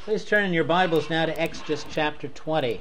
Please turn in your Bibles now to Exodus chapter 20.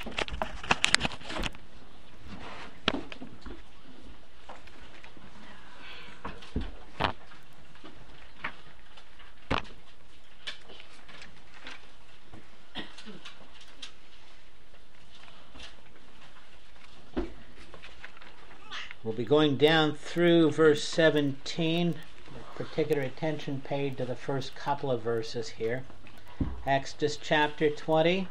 We'll be going down through verse 17, particular attention paid to the first couple of verses here. Exodus chapter 20.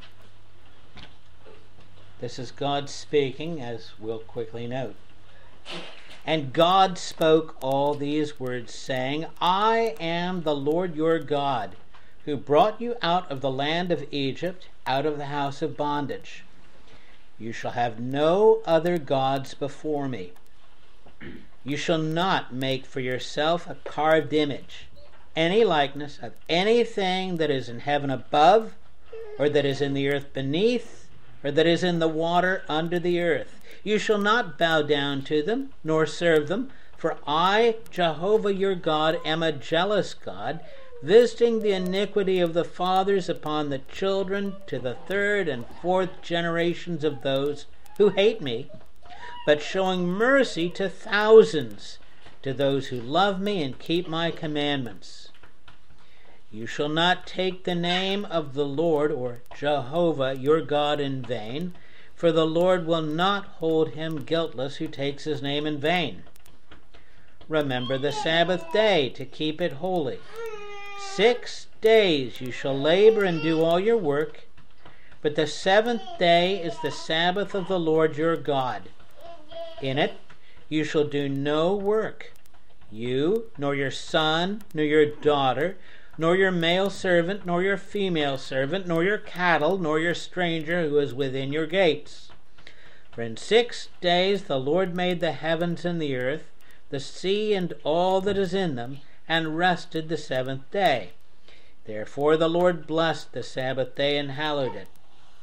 This is God speaking, as we'll quickly note. And God spoke all these words, saying, I am the Lord your God, who brought you out of the land of Egypt, out of the house of bondage. You shall have no other gods before me. You shall not make for yourself a carved image, any likeness of anything that is in heaven above, or that is in the earth beneath, or that is in the water under the earth. You shall not bow down to them, nor serve them, for I, Jehovah your God, am a jealous God, visiting the iniquity of the fathers upon the children to the third and fourth generations of those who hate me, but showing mercy to thousands, to those who love me and keep my commandments. You shall not take the name of the Lord, or Jehovah, your God, in vain, for the Lord will not hold him guiltless who takes his name in vain. Remember the Sabbath day to keep it holy. 6 days you shall labor and do all your work, but the seventh day is the Sabbath of the Lord your God. In it you shall do no work, you, nor your son, nor your daughter, nor your male servant, nor your female servant, nor your cattle, nor your stranger who is within your gates. For in 6 days the Lord made the heavens and the earth, the sea and all that is in them, and rested the seventh day. Therefore the Lord blessed the Sabbath day and hallowed it.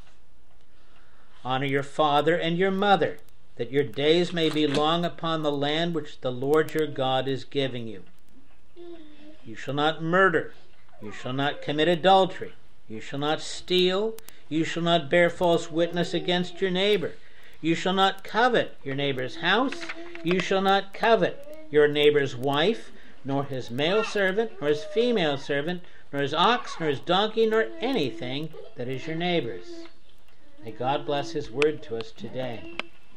Honor your father and your mother, that your days may be long upon the land which the Lord your God is giving you. You shall not murder. You shall not commit adultery. You shall not steal. You shall not bear false witness against your neighbor. You shall not covet your neighbor's house. You shall not covet your neighbor's wife, nor his male servant, nor his female servant, nor his ox, nor his donkey, nor anything that is your neighbor's. May God bless his word to us today.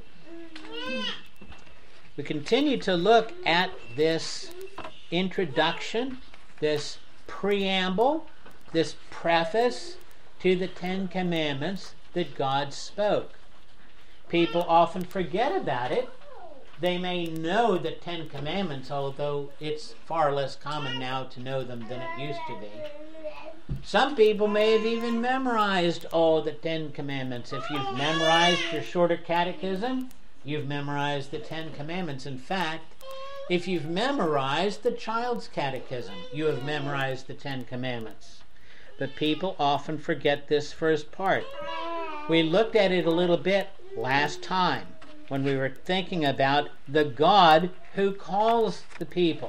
We continue to look at this introduction, this preamble, this preface to the Ten Commandments that God spoke. People often forget about it. They may know the Ten Commandments, although it's far less common now to know them than it used to be. Some people may have even memorized all the Ten Commandments. If you've memorized your shorter catechism, you've memorized the Ten Commandments. In fact, if you've memorized the child's catechism, you have memorized the Ten Commandments. But people often forget this first part. We looked at it a little bit last time when we were thinking about the God who calls the people.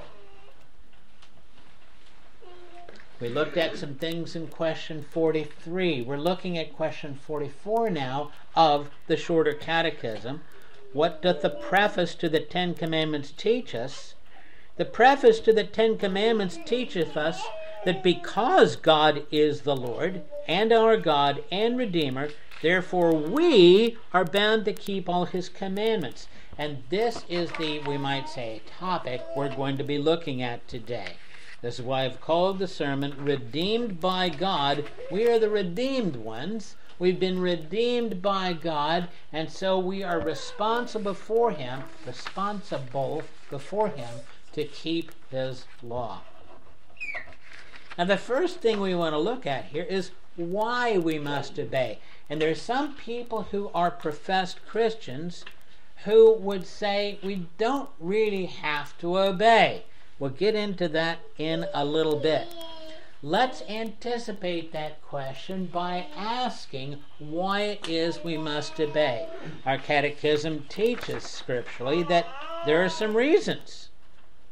We looked at some things in question 43. We're looking at question 44 now of the shorter catechism. What doth the preface to the Ten Commandments teach us? The preface to the Ten Commandments teacheth us that because God is the Lord, and our God and Redeemer, therefore we are bound to keep all his commandments. And this is the, we might say, topic we're going to be looking at today. This is why I've called the sermon, Redeemed by God. We are the redeemed ones. We've been redeemed by God, and so we are responsible before him to keep his law. Now the first thing we want to look at here is why we must obey. And there are some people who are professed Christians who would say we don't really have to obey. We'll get into that in a little bit. Let's anticipate that question by asking why it is we must obey. Our catechism teaches scripturally that there are some reasons.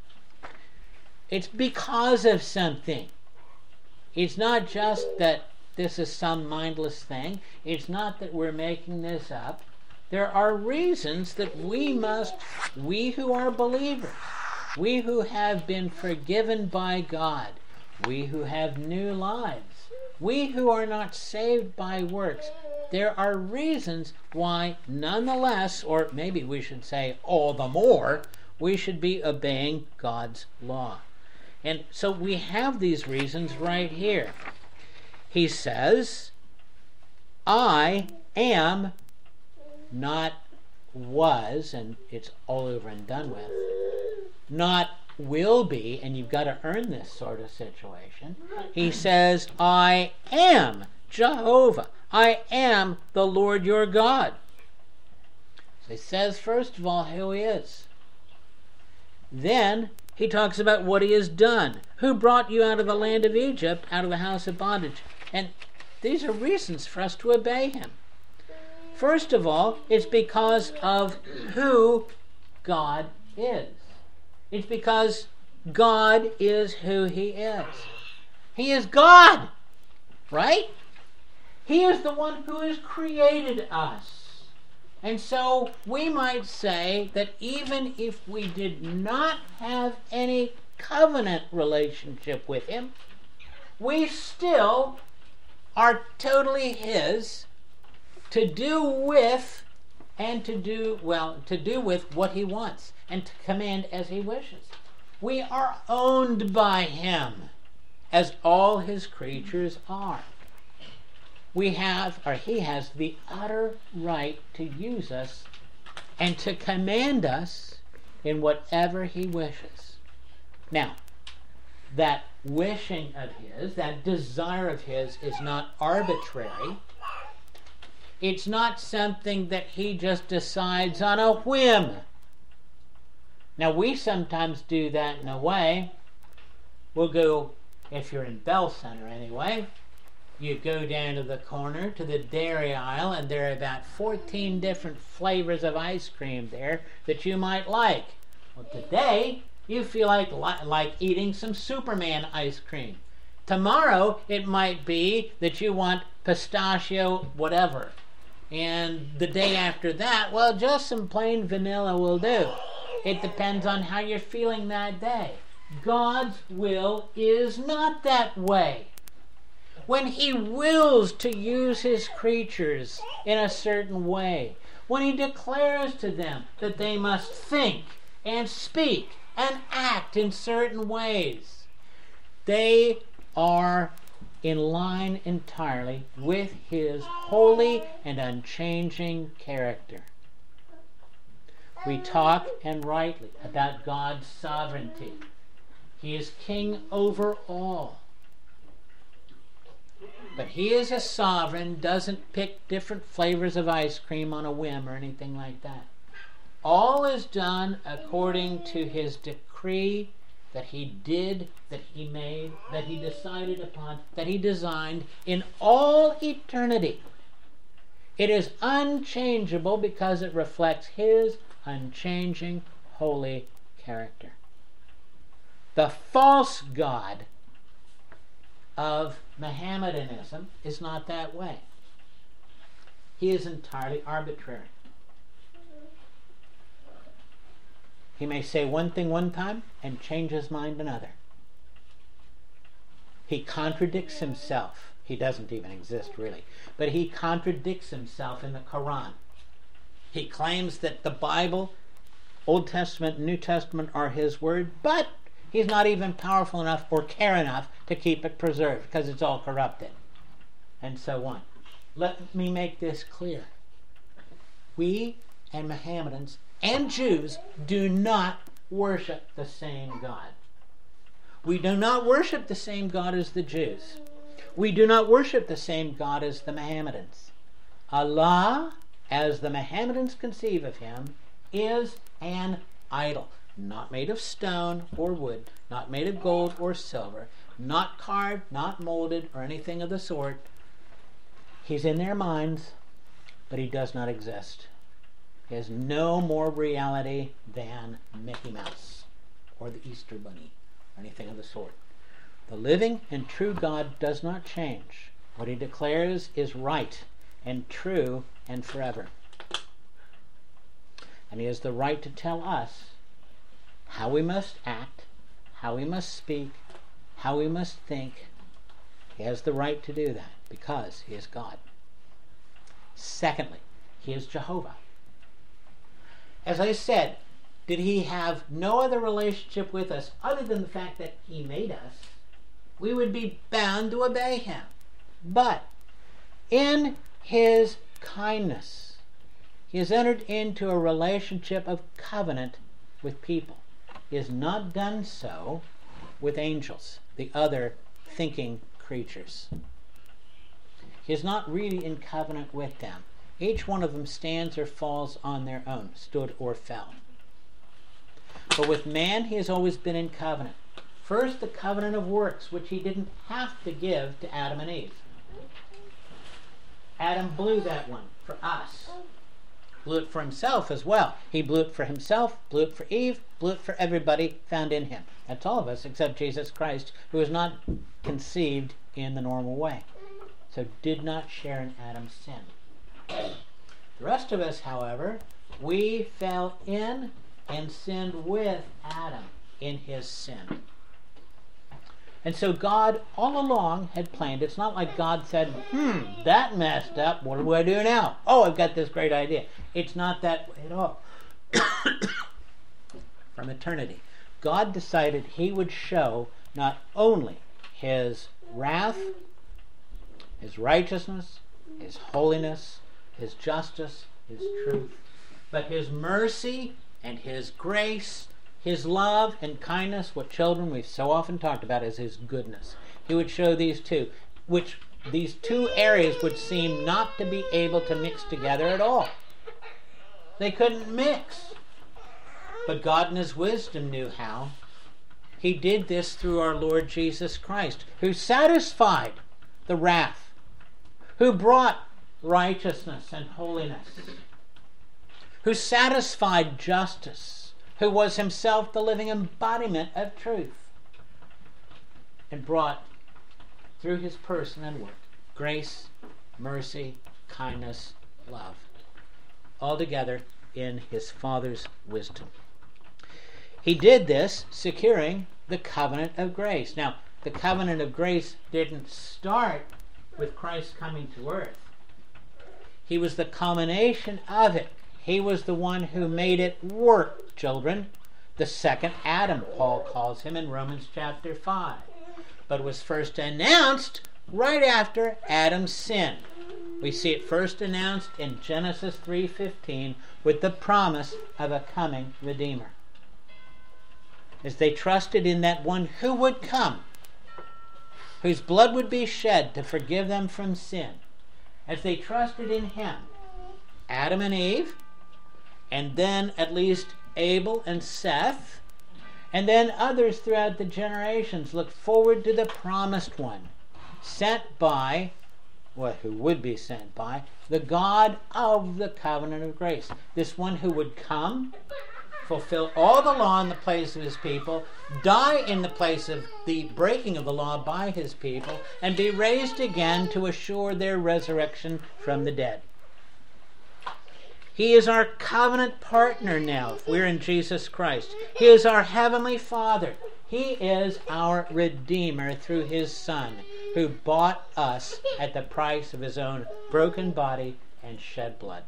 It's because of something. It's not just that this is some mindless thing. It's not that we're making this up. There are reasons that we who are believers, we who have been forgiven by God, we who have new lives, we who are not saved by works, there are reasons why nonetheless, or maybe we should say all the more, we should be obeying God's law. And so we have these reasons right here. He says, I am, not was, and it's all over and done with, not will be, and you've got to earn this sort of situation. He says, I am Jehovah. I am the Lord your God. So he says, first of all, who he is. Then he talks about what he has done. Who brought you out of the land of Egypt, out of the house of bondage? And these are reasons for us to obey him. First of all, it's because of who God is. It's because God is who he is. He is God, right? He is the one who has created us. And so we might say that even if we did not have any covenant relationship with him, we still are totally his to do with what he wants and to command as he wishes. We are owned by him, as all his creatures are. He has the utter right to use us and to command us in whatever he wishes. Now, that wishing of his, that desire of his, is not arbitrary. It's not something that he just decides on a whim. Now, we sometimes do that in a way. We'll go, if you're in Bell Center anyway, you go down to the corner to the dairy aisle, and there are about 14 different flavors of ice cream there that you might like. Well, today, you feel like eating some Superman ice cream. Tomorrow, it might be that you want pistachio whatever. And the day after that, well, just some plain vanilla will do. It depends on how you're feeling that day. God's will is not that way. When he wills to use his creatures in a certain way, when he declares to them that they must think and speak and act in certain ways, they are in line entirely with his holy and unchanging character. We talk, and rightly, about God's sovereignty. He is king over all. But he is a sovereign, doesn't pick different flavors of ice cream on a whim or anything like that. All is done according to his decree that he did, that he made, that he decided upon, that he designed in all eternity. It is unchangeable because it reflects his unchanging, holy character. The false god of Mohammedanism is not that way. He is entirely arbitrary. He may say one thing one time and change his mind another. He contradicts himself. He doesn't even exist, really. But he contradicts himself in the Quran. He claims that the Bible, Old Testament and New Testament, are his word, but he's not even powerful enough or care enough to keep it preserved because it's all corrupted. And so on. Let me make this clear. We and Mohammedans and Jews do not worship the same God. We do not worship the same God as the Jews. We do not worship the same God as the Mohammedans. Allah, as the Mohammedans conceive of him, is an idol. Not made of stone or wood, not made of gold or silver, not carved, not molded, or anything of the sort. He's in their minds, but he does not exist. He has no more reality than Mickey Mouse or the Easter Bunny or anything of the sort. The living and true God does not change. What he declares is right and true and forever. And he has the right to tell us how we must act, how we must speak, how we must think. He has the right to do that because he is God. Secondly, he is Jehovah. As I said, did he have no other relationship with us other than the fact that he made us? We would be bound to obey him. But in his kindness, he has entered into a relationship of covenant with people. He has not done so with angels, the other thinking creatures. He is not really in covenant with them. Each one of them stands or falls on their own, stood or fell. But with man, he has always been in covenant. First, the covenant of works, which he didn't have to give to Adam and Eve. Adam blew that one for us. Blew it for himself as well. He blew it for himself, blew it for Eve, blew it for everybody found in him. That's all of us except Jesus Christ, who was not conceived in the normal way. So did not share in Adam's sin. The rest of us, however, we fell in and sinned with Adam in his sin. And so God all along had planned. It's not like God said, that messed up. What do I do now? Oh, I've got this great idea. It's not that way at all. From eternity, God decided he would show not only his wrath, his righteousness, his holiness, his justice, his truth, but his mercy and his grace, his love and kindness, what children we've so often talked about as his goodness. He would show these two, which these two areas would seem not to be able to mix together at all. They couldn't mix. But God in his wisdom knew how. He did this through our Lord Jesus Christ, who satisfied the wrath, who brought righteousness and holiness, who satisfied justice, who was himself the living embodiment of truth, and brought, through his person and work, grace, mercy, kindness, love, all together in his Father's wisdom. He did this securing the covenant of grace. Now, the covenant of grace didn't start with Christ coming to earth. He was the culmination of it. He was the one who made it work, children. The second Adam, Paul calls him in Romans chapter 5. But was first announced right after Adam's sin. We see it first announced in Genesis 3:15 with the promise of a coming Redeemer. As they trusted in that one who would come, whose blood would be shed to forgive them from sin, as they trusted in him, Adam and Eve, and then at least Abel and Seth, and then others throughout the generations looked forward to the promised one, sent by, who would be sent by, the God of the covenant of grace. This one who would come, fulfill all the law in the place of his people, die in the place of the breaking of the law by his people, and be raised again to assure their resurrection from the dead. He is our covenant partner now, if we're in Jesus Christ. He is our heavenly Father. He is our Redeemer through his Son, who bought us at the price of his own broken body and shed blood.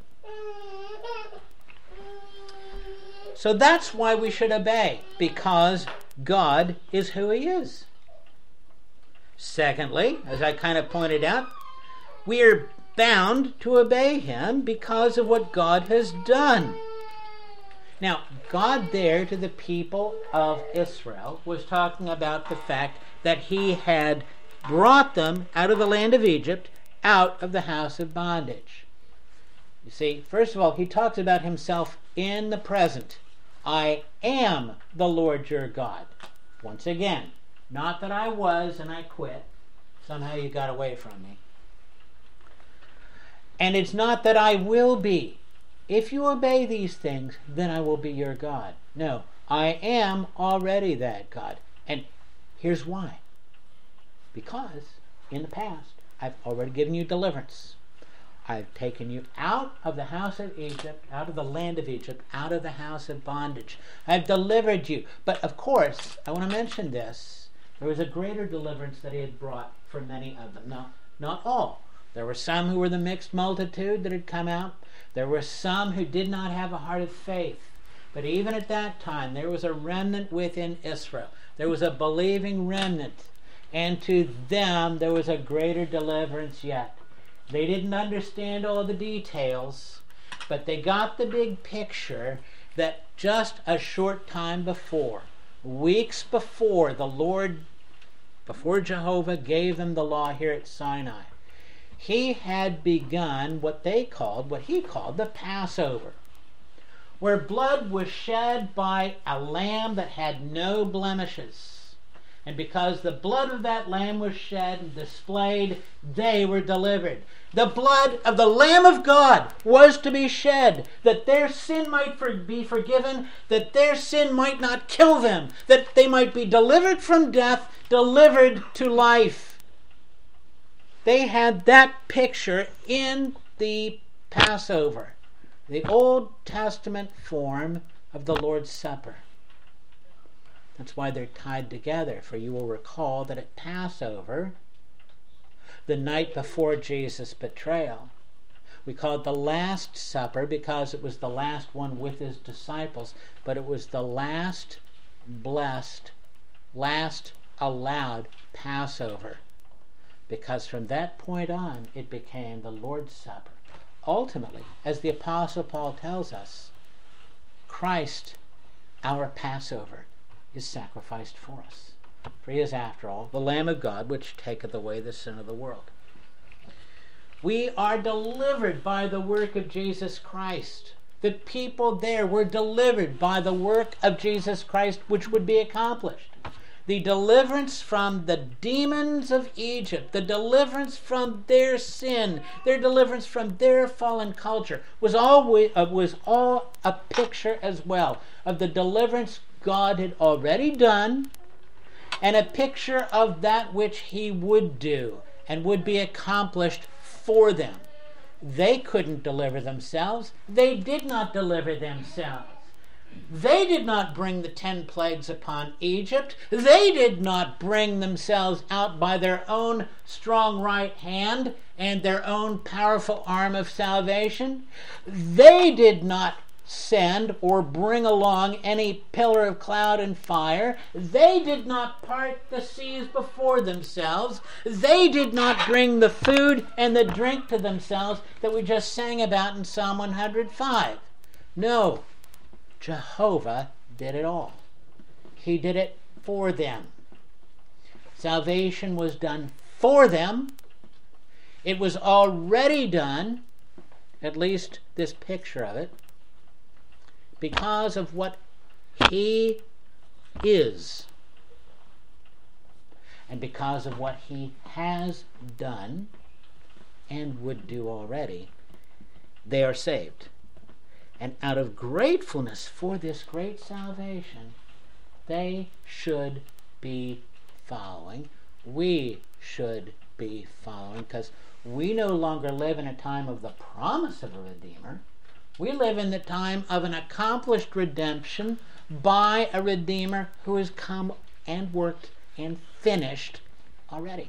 So that's why we should obey, because God is who he is. Secondly, as I kind of pointed out, we are bound to obey him because of what God has done. Now, God there to the people of Israel was talking about the fact that he had brought them out of the land of Egypt, out of the house of bondage. You see, first of all, he talks about himself in the present. I am the Lord your God. Once again, not that I was and I quit. Somehow you got away from me. And it's not that I will be. If you obey these things, then I will be your God. No, I am already that God. And here's why. Because in the past, I've already given you deliverance. I've taken you out of the house of Egypt, out of the land of Egypt, out of the house of bondage. I've delivered you. But of course, I want to mention this. There was a greater deliverance that he had brought for many of them. Now, not all. There were some who were the mixed multitude that had come out. There were some who did not have a heart of faith. But even at that time, there was a remnant within Israel. There was a believing remnant. And to them, there was a greater deliverance yet. They didn't understand all the details, but they got the big picture that just a short time before, weeks before before Jehovah gave them the law here at Sinai, he had begun what he called the Passover, where blood was shed by a lamb that had no blemishes. And because the blood of that lamb was shed and displayed, they were delivered. The blood of the Lamb of God was to be shed, that their sin might be forgiven, that their sin might not kill them, that they might be delivered from death, delivered to life. They had that picture in the Passover, the Old Testament form of the Lord's Supper. That's why they're tied together, for you will recall that at Passover, the night before Jesus' betrayal, we call it the Last Supper because it was the last one with his disciples, but it was the last blessed, last allowed Passover, because from that point on it became the Lord's Supper. Ultimately, as the Apostle Paul tells us, Christ, our Passover, is sacrificed for us. For he is, after all, the Lamb of God, which taketh away the sin of the world. We are delivered by the work of Jesus Christ. The people there were delivered by the work of Jesus Christ, which would be accomplished. The deliverance from the demons of Egypt, the deliverance from their sin, their deliverance from their fallen culture, was all a picture as well of the deliverance God had already done, and a picture of that which he would do and would be accomplished for them. They couldn't deliver themselves. They did not deliver themselves. They did not bring the 10 plagues upon Egypt. They did not bring themselves out by their own strong right hand and their own powerful arm of salvation. They did not send or bring along any pillar of cloud and fire. They did not part the seas before themselves. They did not bring the food and the drink to themselves that we just sang about in Psalm 105. No, Jehovah did it all. He did it for them. Salvation was done for them. It was already done, at least this picture of it, because of what he is and because of what he has done and would do already. They are saved. And out of gratefulness for this great salvation, they should be following. We should be following, because we no longer live in a time of the promise of a Redeemer. We live in the time of an accomplished redemption by a Redeemer who has come and worked and finished already.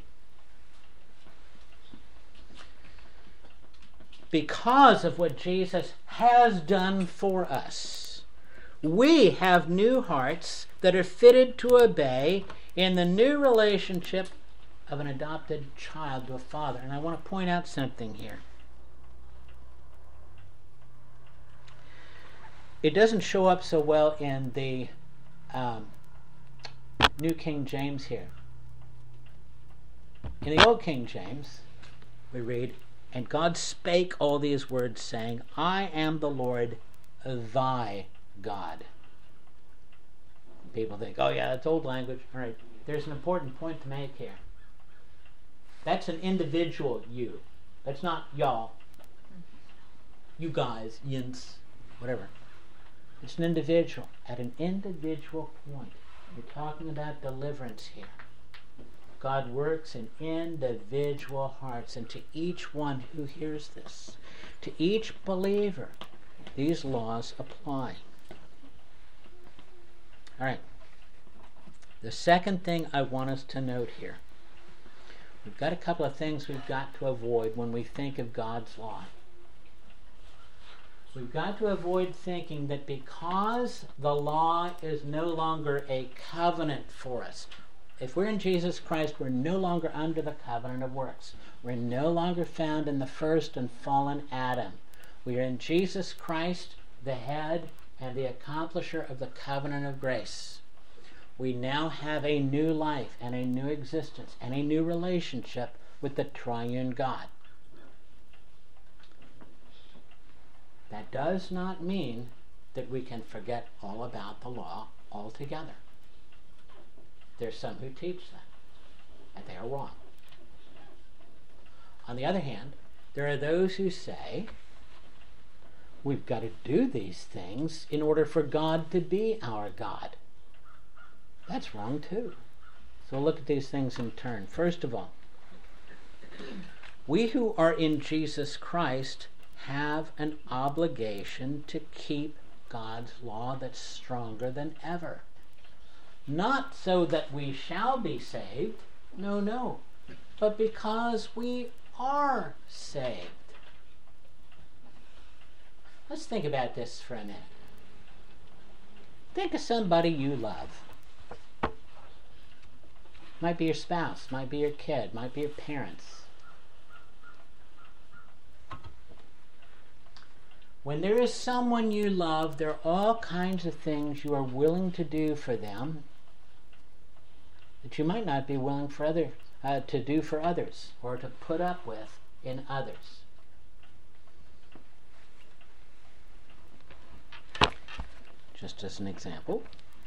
Because of what Jesus has done for us, we have new hearts that are fitted to obey in the new relationship of an adopted child to a father. And I want to point out something here. It doesn't show up so well in the New King James here. In the Old King James, we read, "And God spake all these words, saying, I am the Lord thy God." People think, oh yeah, that's old language. All right, there's an important point to make here. That's an individual you. That's not y'all. You guys, yints, whatever. It's an individual. At an individual point. We're talking about deliverance here. God works in individual hearts, and to each one who hears this, to each believer, these laws apply. All right. The second thing I want us to note here, we've got a couple of things we've got to avoid when we think of God's law. We've got to avoid thinking that because the law is no longer a covenant for us, if we're in Jesus Christ, we're no longer under the covenant of works. We're no longer found in the first and fallen Adam. We are in Jesus Christ, the head and the accomplisher of the covenant of grace. We now have a new life and a new existence and a new relationship with the triune God. That does not mean that we can forget all about the law altogether. There's some who teach that, and they are wrong. On the other hand, there are those who say, we've got to do these things in order for God to be our God. That's wrong too. So look at these things in turn. First of all, we who are in Jesus Christ have an obligation to keep God's law that's stronger than ever. Not so that we shall be saved, no, but because we are saved. Let's think about this for a minute. Think of somebody you love. Might be your spouse, might be your kid, might be your parents. When there is someone you love, there are all kinds of things you are willing to do for them that you might not be willing to do for others or to put up with in others. Just as an example,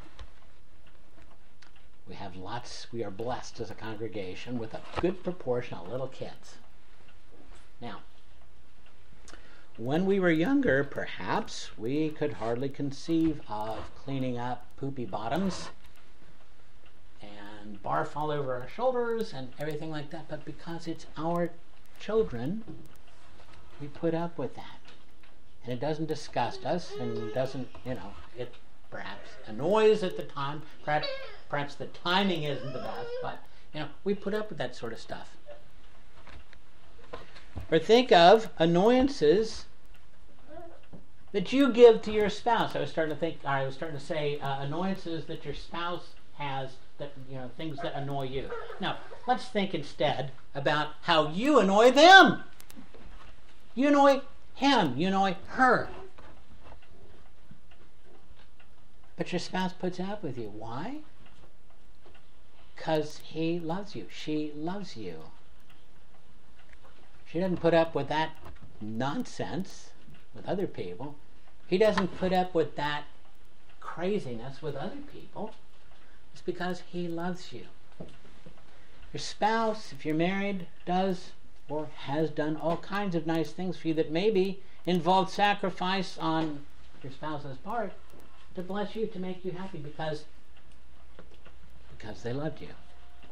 we are blessed as a congregation with a good proportion of little kids. Now, when we were younger, perhaps we could hardly conceive of cleaning up poopy bottoms and barf all over our shoulders and everything like that, but because it's our children, we put up with that. And it doesn't disgust us, and doesn't, it perhaps annoys at the time, perhaps the timing isn't the best, but, we put up with that sort of stuff. Or think of annoyances that you give to your spouse. I was starting to say annoyances that your spouse has, that things that annoy you. Now, let's think instead about how you annoy them. You annoy him, you annoy her. But your spouse puts up with you. Why? Because he loves you. She loves you. She doesn't put up with that nonsense with other people. He doesn't put up with that craziness with other people. It's because he loves you. Your spouse, if you're married, does or has done all kinds of nice things for you that maybe involve sacrifice on your spouse's part to bless you, to make you happy, because they loved you.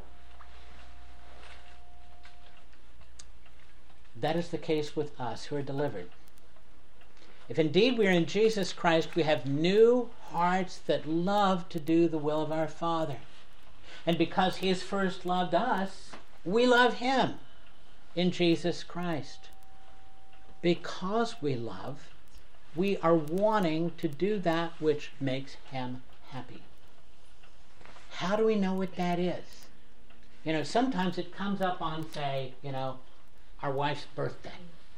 That is the case with us who are delivered. If indeed we are in Jesus Christ, we have new hearts that love to do the will of our Father. And because He has first loved us, we love Him in Jesus Christ. Because we love, we are wanting to do that which makes Him happy. How do we know what that is? Sometimes it comes up on, say, our wife's birthday,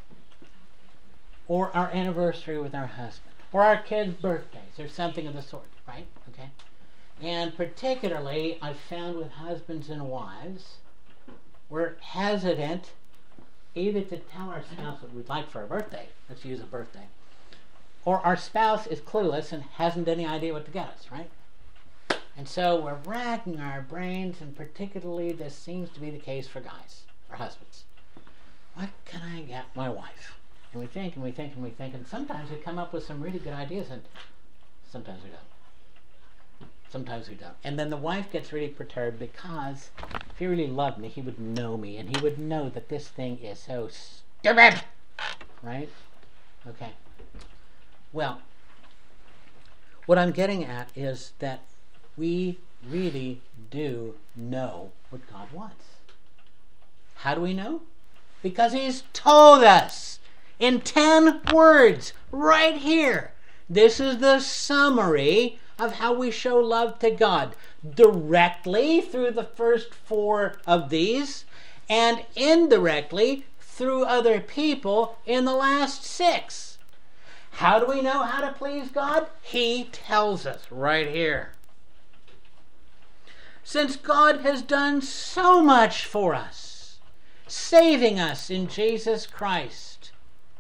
or our anniversary with our husband, or our kids' birthdays, or something of the sort, right? Okay? And particularly, I've found with husbands and wives, we're hesitant either to tell our spouse what we'd like for our birthday, let's use a birthday, or our spouse is clueless and hasn't any idea what to get us, right? And so we're racking our brains, and particularly this seems to be the case for guys, for husbands. What can I get my wife? And we think, and we think, and we think, and sometimes we come up with some really good ideas, and sometimes we don't. Sometimes we don't. And then the wife gets really perturbed because If he really loved me, he would know me, and he would know that this thing is so stupid. Right? Okay. Well, what I'm getting at is that we really do know what God wants. How do we know? Because he's told us in 10 words right here. This is the summary of how we show love to God. Directly through the first 4 of these, and indirectly through other people in the last 6. How do we know how to please God? He tells us right here. Since God has done so much for us, saving us in Jesus Christ,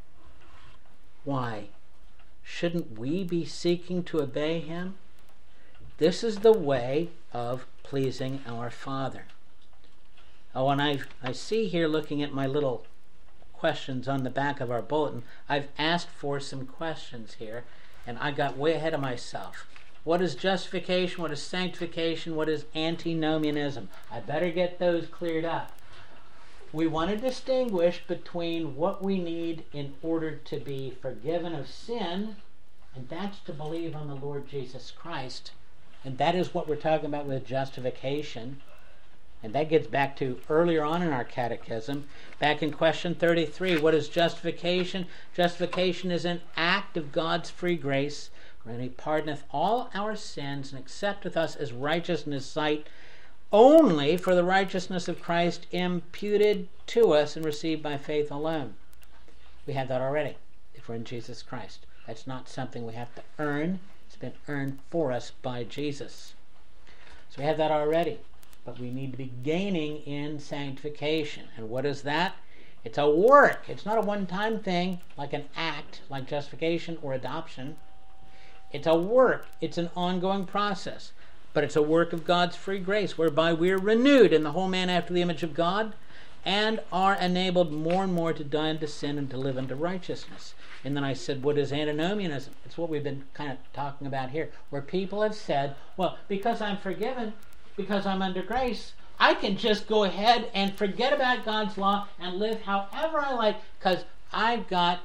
why shouldn't we be seeking to obey him? This is the way of pleasing our Father. Oh, and I see here, looking at my little questions on the back of our bulletin, I've asked for some questions here, and I got way ahead of myself. What is justification? What is sanctification? What is antinomianism? I better get those cleared up. We want to distinguish between what we need in order to be forgiven of sin, and that's to believe on the Lord Jesus Christ. And that is what we're talking about with justification. And that gets back to earlier on in our catechism. Back in question 33, what is justification? Justification is an act of God's free grace, wherein he pardoneth all our sins and accepteth us as righteous in his sight, only for the righteousness of Christ imputed to us and received by faith alone. We have that already, if we're in Jesus Christ. That's not something we have to earn. It's been earned for us by Jesus. So we have that already. But we need to be gaining in sanctification. And what is that? It's a work. It's not a one-time thing, like an act, like justification or adoption. It's a work. It's an ongoing process. But it's a work of God's free grace, whereby we are renewed in the whole man after the image of God, and are enabled more and more to die unto sin and to live unto righteousness. And then I said, what is antinomianism? It's what we've been kind of talking about here, where people have said, well, because I'm forgiven, because I'm under grace, I can just go ahead and forget about God's law and live however I like, because I've got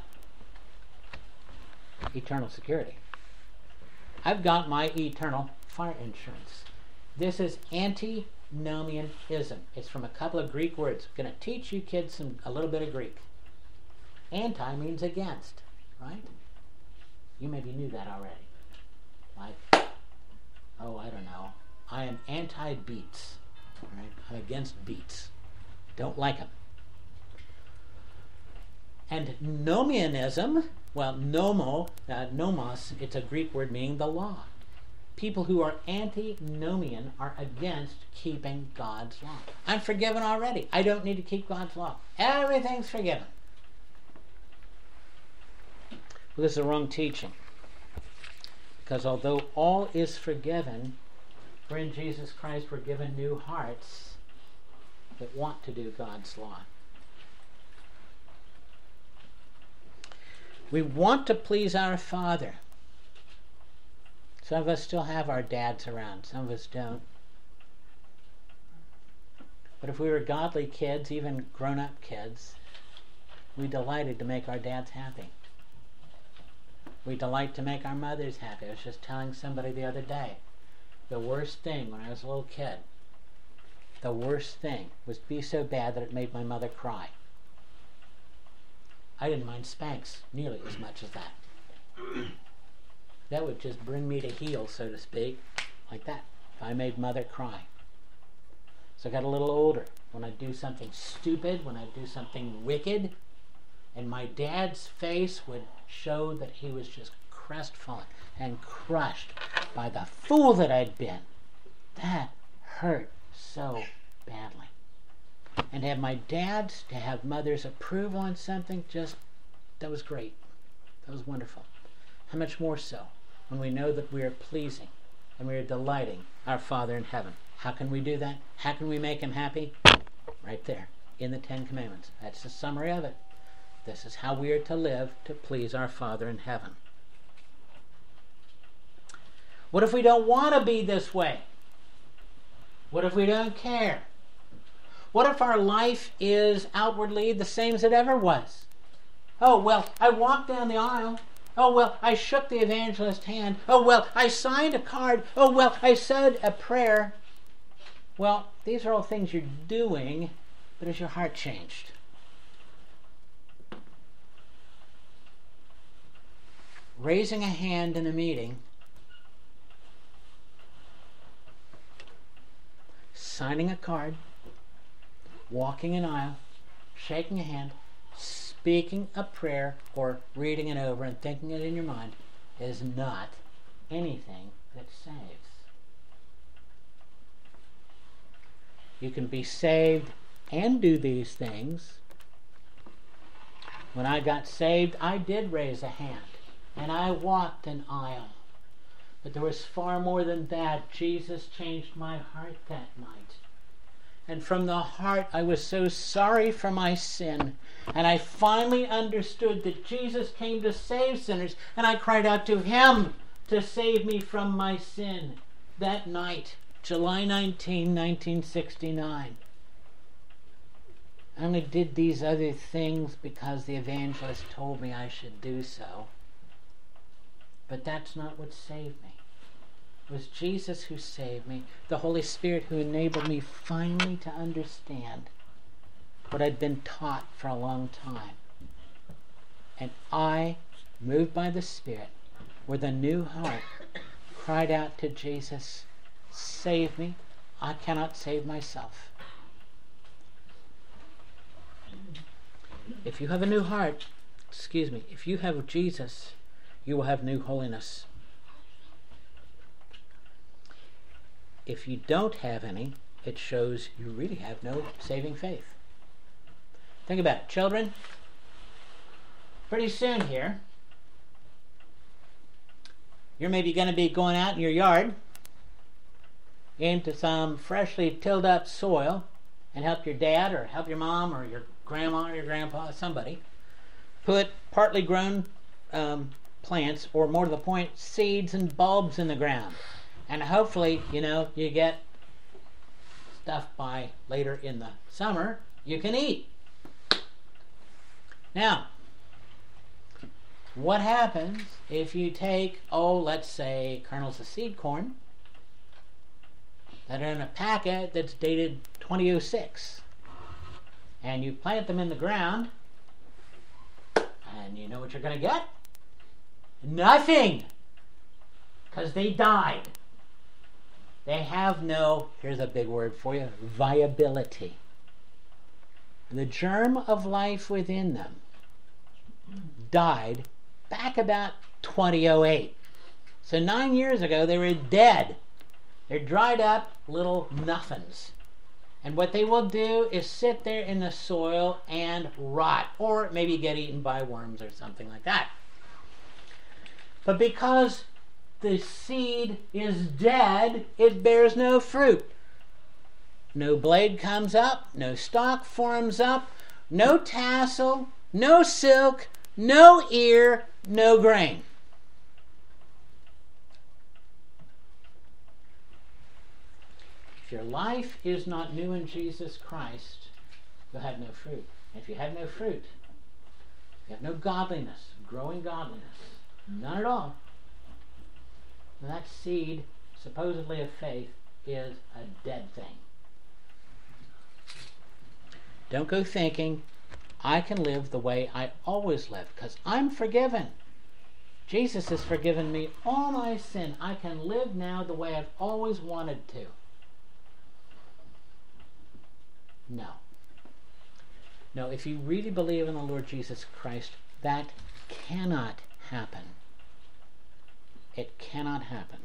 eternal security. I've got my eternal fire insurance. This is antinomianism. It's from a couple of Greek words. I'm going to teach you kids a little bit of Greek. Anti means against, right? You maybe knew that already. Like, oh, I don't know. I am anti-beats. Right? I'm against beats. Don't like them. And nomianism, well, nomos, it's a Greek word meaning the law. People who are antinomian are against keeping God's law. I'm forgiven already. I don't need to keep God's law. Everything's forgiven. Well, this is the wrong teaching. Because although all is forgiven, for in Jesus Christ we're given new hearts that want to do God's law. We want to please our Father. Some of us still have our dads around. Some of us don't. But if we were godly kids, even grown-up kids, we delighted to make our dads happy. We delight to make our mothers happy. I was just telling somebody the other day, the worst thing when I was a little kid, the worst thing was to be so bad that it made my mother cry. I didn't mind spanks nearly as much as that. That would just bring me to heel, so to speak, like that, if I made mother cry. So I got a little older. When I'd do something stupid, when I'd do something wicked, and my dad's face would show that he was just crestfallen and crushed by the fool that I'd been. That hurt so badly. And to have my dad's, to have mother's approval on something, just, that was great. That was wonderful. How much more so when we know that we are pleasing and we are delighting our Father in heaven. How can we do that? How can we make him happy? Right there, in the Ten Commandments. That's the summary of it. This is how we are to live to please our Father in heaven. What if we don't want to be this way? What if we don't care? What if our life is outwardly the same as it ever was? Oh, well, I walked down the aisle. Oh, well, I shook the evangelist's hand. Oh, well, I signed a card. Oh, well, I said a prayer. Well, these are all things you're doing, but has your heart changed? Raising a hand in a meeting, signing a card, walking an aisle, shaking a hand, speaking a prayer, or reading it over and thinking it in your mind is not anything that saves. You can be saved and do these things. When I got saved, I did raise a hand and I walked an aisle. But there was far more than that. Jesus changed my heart that night. And from the heart, I was so sorry for my sin. And I finally understood that Jesus came to save sinners. And I cried out to Him to save me from my sin. That night, July 19, 1969. I only did these other things because the evangelist told me I should do so. But that's not what saved me. It was Jesus who saved me, the Holy Spirit who enabled me finally to understand what I'd been taught for a long time. And I, moved by the Spirit, with a new heart, cried out to Jesus, "Save me. I cannot save myself." If you have a new heart, if you have Jesus, you will have new holiness. If you don't have any, it shows you really have no saving faith. Think about it. Children, pretty soon here, you're maybe going to be going out in your yard into some freshly tilled up soil and help your dad or help your mom or your grandma or your grandpa, somebody, put partly grown plants, or more to the point, seeds and bulbs in the ground. And hopefully, you get stuff by later in the summer you can eat. Now, what happens if you take, let's say, kernels of seed corn that are in a packet that's dated 2006, and you plant them in the ground, and you know what you're going to get? Nothing! Because they died. They have no, here's a big word for you, viability. The germ of life within them died back about 2008. So 9 years ago, they were dead. They're dried up little nothings. And what they will do is sit there in the soil and rot, or maybe get eaten by worms or something like that. But because the seed is dead, it bears no fruit. No blade comes up, no stalk forms up, no tassel, no silk, no ear, no grain. If your life is not new in Jesus Christ, you'll have no fruit. And if you have no fruit, you have no godliness, growing godliness, none at all, then that seed, supposedly of faith, is a dead thing. Don't go thinking, I can live the way I always lived, because I'm forgiven. Jesus has forgiven me all my sin. I can live now the way I've always wanted to. No, if you really believe in the Lord Jesus Christ, that cannot happen. It cannot happen.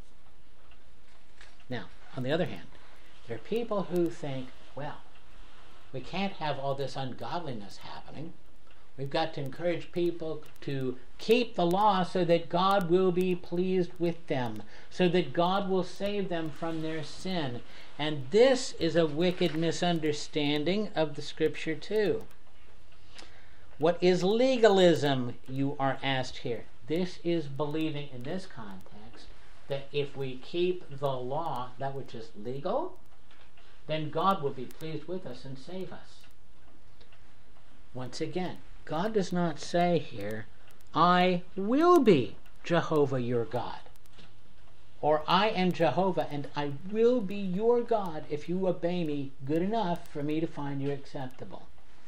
Now, on the other hand, there are people who think, well, we can't have all this ungodliness happening. We've got to encourage people to keep the law so that God will be pleased with them, so that God will save them from their sin. And this is a wicked misunderstanding of the Scripture too. What is legalism, you are asked here? This is believing in this context that if we keep the law, that which is legal, then God will be pleased with us and save us. Once again, God does not say here, I will be Jehovah your God. Or I am Jehovah and I will be your God if you obey me good enough for me to find you acceptable.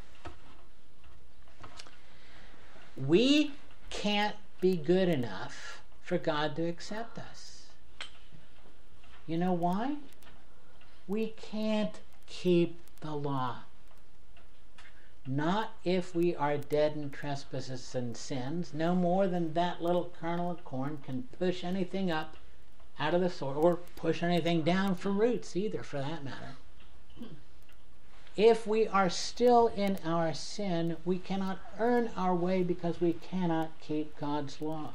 We can't be good enough for God to accept us. You know why? We can't keep the law. Not if we are dead in trespasses and sins. No more than that little kernel of corn can push anything up out of the soil, or push anything down for roots either, for that matter. If we are still in our sin, we cannot earn our way because we cannot keep God's law.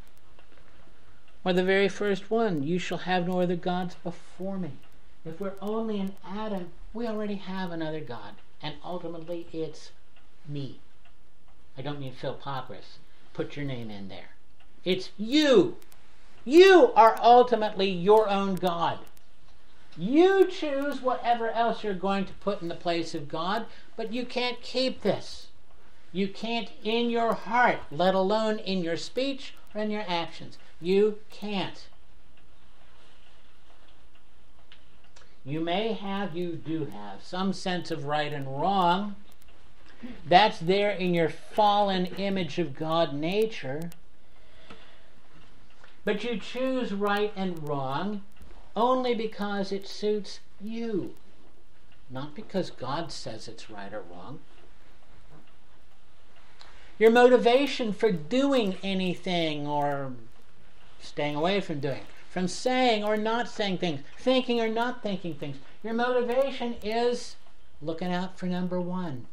Or the very first one, you shall have no other gods before me. If we're only in Adam, we already have another God. And ultimately, it's me. I don't mean Phil Popris. Put your name in there. It's you. You are ultimately your own God. You choose whatever else you're going to put in the place of God, but you can't keep this. You can't in your heart, let alone in your speech or in your actions. You can't. You do have some sense of right and wrong. That's there in your fallen image of God nature. But you choose right and wrong only because it suits you. Not because God says it's right or wrong. Your motivation for doing anything or staying away from doing it, from saying or not saying things, thinking or not thinking things. Your motivation is looking out for number one.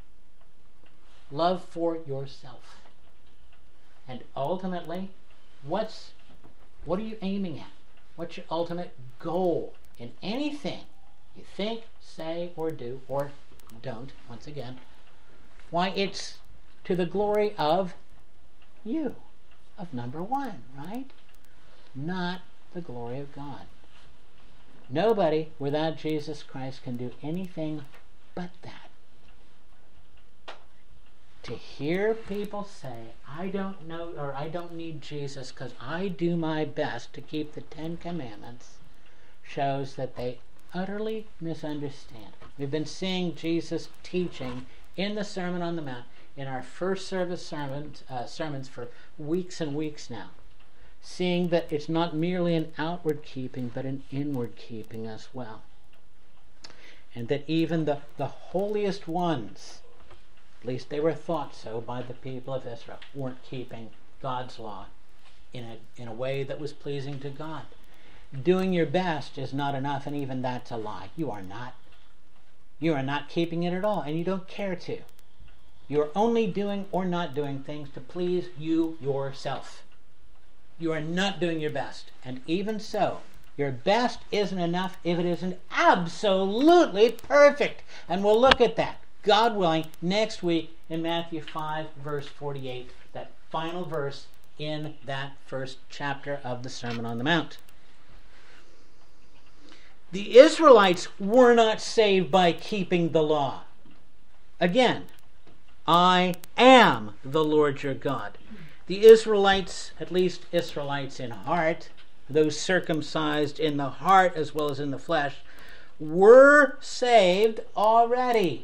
Love for yourself. And ultimately, what are you aiming at? What's your ultimate goal in anything you think, say, or do, or don't, once again? Why, it's to the glory of you, of number one, right? Not the glory of God. Nobody without Jesus Christ can do anything but that. To hear people say, I don't know, or I don't need Jesus because I do my best to keep the Ten Commandments, shows that they utterly misunderstand. We've been seeing Jesus teaching in the Sermon on the Mount in our first service sermons for weeks and weeks now. Seeing that it's not merely an outward keeping, but an inward keeping as well. And that even the holiest ones, at least they were thought so by the people of Israel, weren't keeping God's law in a way that was pleasing to God. Doing your best is not enough, and even that's a lie. You are not. You are not keeping it at all, and you don't care to. You are only doing or not doing things to please you yourself. You are not doing your best. And even so, your best isn't enough if it isn't absolutely perfect. And we'll look at that, God willing, next week in Matthew 5, verse 48, that final verse in that first chapter of the Sermon on the Mount. The Israelites were not saved by keeping the law. Again, I am the Lord your God. The Israelites, at least Israelites in heart, those circumcised in the heart as well as in the flesh, were saved already.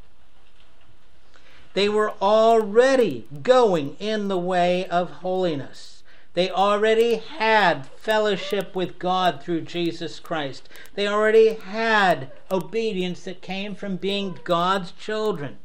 They were already going in the way of holiness. They already had fellowship with God through Jesus Christ. They already had obedience that came from being God's children.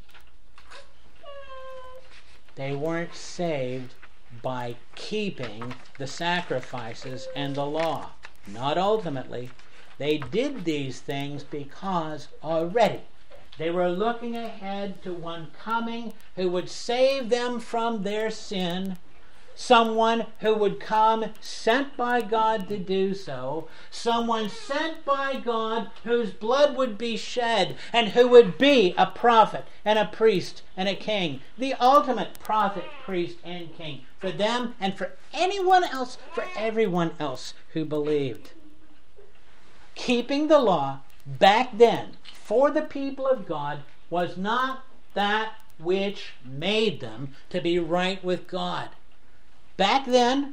They weren't saved by keeping the sacrifices and the law. Not ultimately. They did these things because already they were looking ahead to one coming who would save them from their sin, someone who would come sent by God to do so, someone sent by God whose blood would be shed and who would be a prophet and a priest and a king, the ultimate prophet, priest, and king for them and for anyone else, for everyone else who believed. Keeping the law back then, for the people of God, was not that which made them to be right with God. Back then,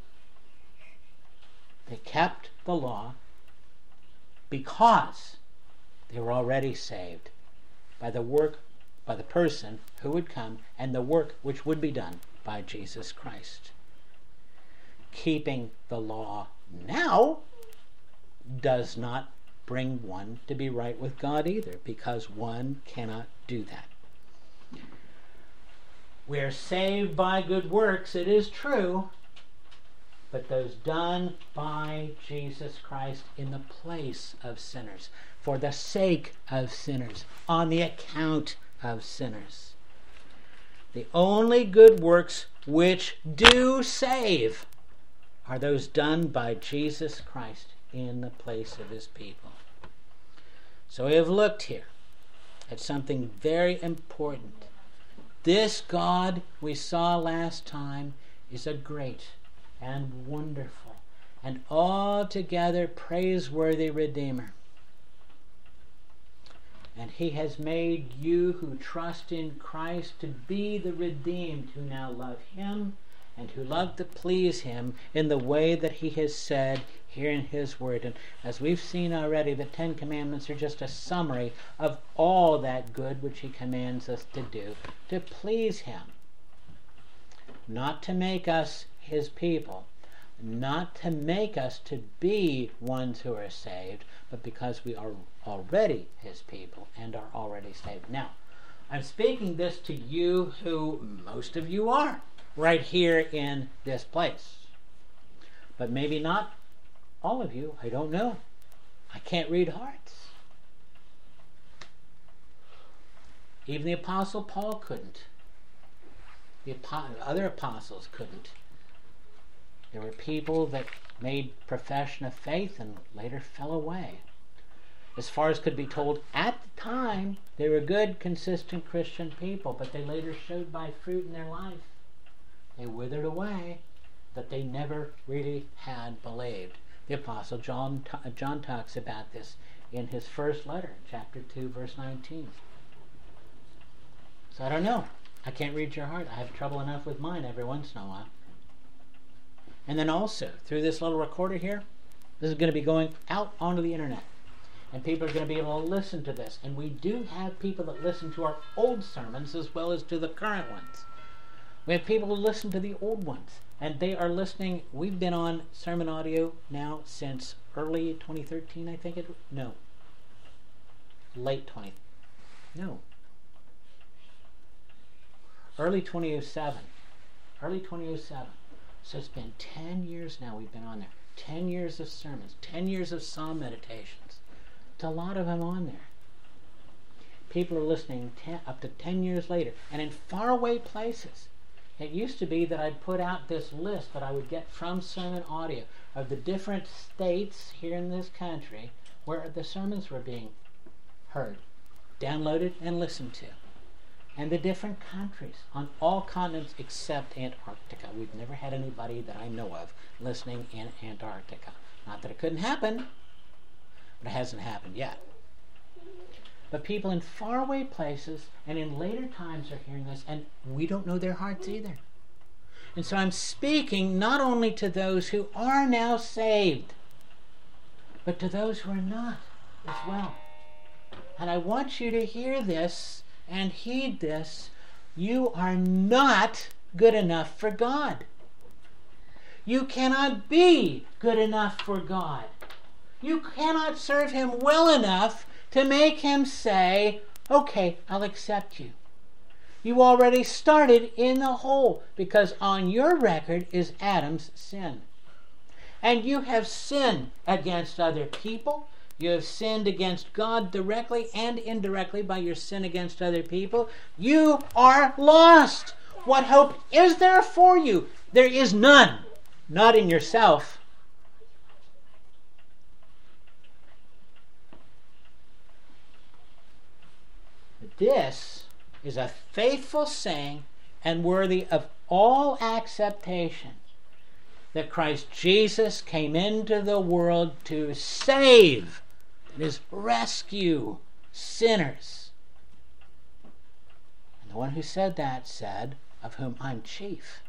they kept the law because they were already saved by the work, by the person who would come, and the work which would be done by Jesus Christ. Keeping the law now does not bring one to be right with God either, because one cannot do that. We are saved by good works, it is true, but those done by Jesus Christ in the place of sinners, for the sake of sinners, on the account of sinners. The only good works which do save are those done by Jesus Christ in the place of his people. So we have looked here at something very important. This God we saw last time is a great and wonderful and altogether praiseworthy Redeemer. And he has made you who trust in Christ to be the redeemed who now love him and who love to please him in the way that he has said here in his word. And as we've seen already, the Ten Commandments are just a summary of all that good which he commands us to do, to please him. Not to make us his people, not to make us to be ones who are saved, but because we are already his people and are already saved. Now, I'm speaking this to you who most of you are right here in this place. But maybe not all of you. I don't know. I can't read hearts. Even the Apostle Paul couldn't. The other apostles couldn't. There were people that made profession of faith and later fell away. As far as could be told at the time, they were good, consistent Christian people, but they later showed by fruit in their life. They withered away, that they never really had believed. The Apostle John talks about this in his first letter, chapter 2, verse 19. So I don't know. I can't read your heart. I have trouble enough with mine every once in a while. And then also, through this little recorder here, this is going to be going out onto the internet. And people are going to be able to listen to this. And we do have people that listen to our old sermons as well as to the current ones. We have people who listen to the old ones. And they are listening. We've been on sermon audio now since early 2013, I think it... No. Late 20... No. Early 2007. Early 2007. So it's been 10 years now we've been on there. 10 years of sermons. 10 years of psalm meditations. It's a lot of them on there. People are listening up to 10 years later. And in faraway places. It used to be that I'd put out this list that I would get from Sermon Audio of the different states here in this country where the sermons were being heard, downloaded, and listened to. And the different countries on all continents except Antarctica. We've never had anybody that I know of listening in Antarctica. Not that it couldn't happen, but it hasn't happened yet. But people in faraway places and in later times are hearing this, and we don't know their hearts either. And so I'm speaking not only to those who are now saved, but to those who are not as well. And I want you to hear this and heed this. You are not good enough for God. You cannot be good enough for God. You cannot serve him well enough to make him say, okay, I'll accept you. You already started in the hole because on your record is Adam's sin. And you have sinned against other people. You have sinned against God directly and indirectly by your sin against other people. You are lost. What hope is there for you? There is none. Not in yourself. This is a faithful saying and worthy of all acceptation that Christ Jesus came into the world to save It is rescue sinners. And the one who said that said, of whom I'm chief.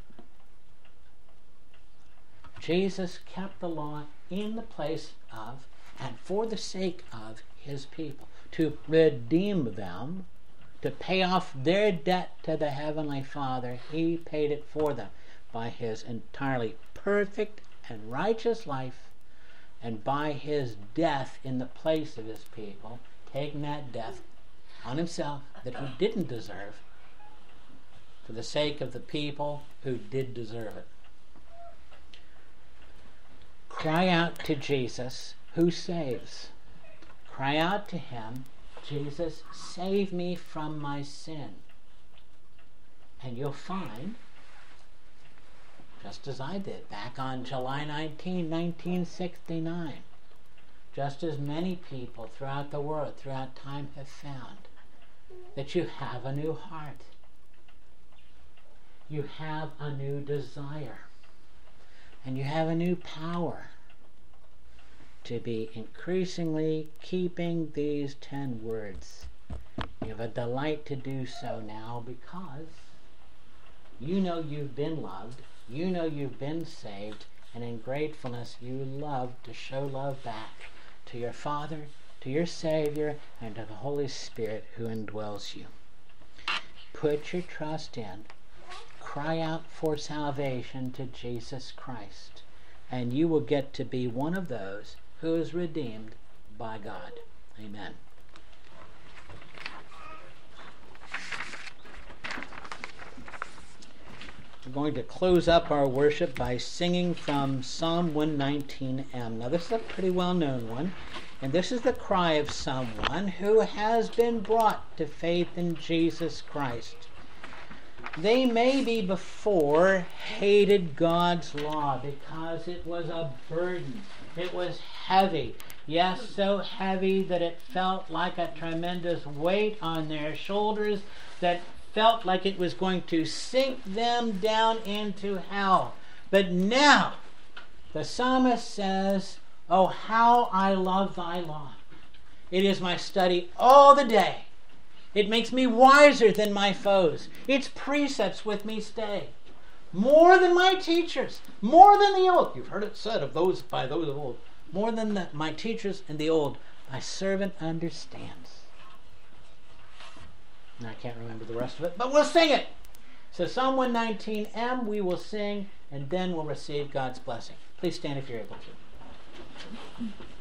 Jesus kept the law in the place of and for the sake of his people, to redeem them, to pay off their debt to the Heavenly Father. He paid it for them by his entirely perfect and righteous life, and by his death in the place of his people, taking that death on himself that he didn't deserve, for the sake of the people who did deserve it. Cry out to Jesus, who saves. Cry out to him, Jesus, save me from my sin. And you'll find, just as I did back on July 19, 1969, just as many people throughout the world, throughout time, have found, that you have a new heart. You have a new desire. And you have a new power to be increasingly keeping these 10 words. You have a delight to do so now because you know you've been loved, you know you've been saved, and in gratefulness you love to show love back to your Father, to your Savior, and to the Holy Spirit who indwells you. Put your trust in, cry out for salvation to Jesus Christ, and you will get to be one of those who is redeemed by God. Amen. We're going to close up our worship by singing from Psalm 119M. Now this is a pretty well-known one, and this is the cry of someone who has been brought to faith in Jesus Christ. They maybe before hated God's law because it was a burden. It was heavy. Yes, so heavy that it felt like a tremendous weight on their shoulders, that felt like it was going to sink them down into hell. But now, the psalmist says, "Oh, how I love thy law. It is my study all the day. It makes me wiser than my foes. Its precepts with me stay. More than my teachers, more than the old." You've heard it said of those by those of old. "More than my teachers and the old, thy servant understands." And I can't remember the rest of it, but we'll sing it. So Psalm 119M we will sing, and then we'll receive God's blessing. Please stand if you're able to.